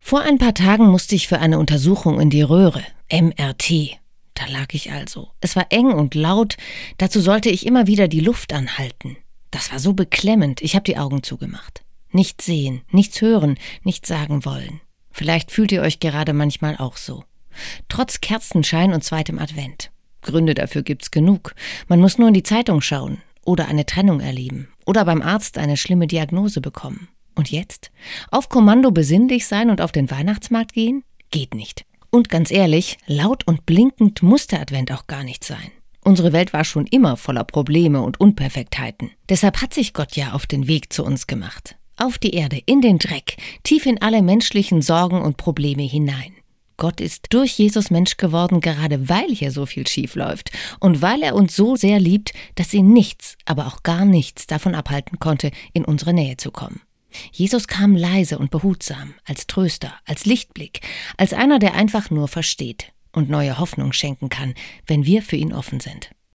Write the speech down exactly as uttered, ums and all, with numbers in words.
Vor ein paar Tagen musste ich für eine Untersuchung in die Röhre, M R T. Da lag ich also. Es war eng und laut, dazu sollte ich immer wieder die Luft anhalten. Das war so beklemmend, ich habe die Augen zugemacht. Nichts sehen, nichts hören, nichts sagen wollen. Vielleicht fühlt ihr euch gerade manchmal auch so. Trotz Kerzenschein und zweitem Advent. Gründe dafür gibt's genug. Man muss nur in die Zeitung schauen oder eine Trennung erleben oder beim Arzt eine schlimme Diagnose bekommen. Und jetzt? Auf Kommando besinnlich sein und auf den Weihnachtsmarkt gehen? Geht nicht. Und ganz ehrlich, laut und blinkend muss der Advent auch gar nicht sein. Unsere Welt war schon immer voller Probleme und Unperfektheiten. Deshalb hat sich Gott ja auf den Weg zu uns gemacht. Auf die Erde, in den Dreck, tief in alle menschlichen Sorgen und Probleme hinein. Gott ist durch Jesus Mensch geworden, gerade weil hier so viel schief läuft und weil er uns so sehr liebt, dass ihn nichts, aber auch gar nichts davon abhalten konnte, in unsere Nähe zu kommen. Jesus kam leise und behutsam, als Tröster, als Lichtblick, als einer, der einfach nur versteht und neue Hoffnung schenken kann, wenn wir für ihn offen sind.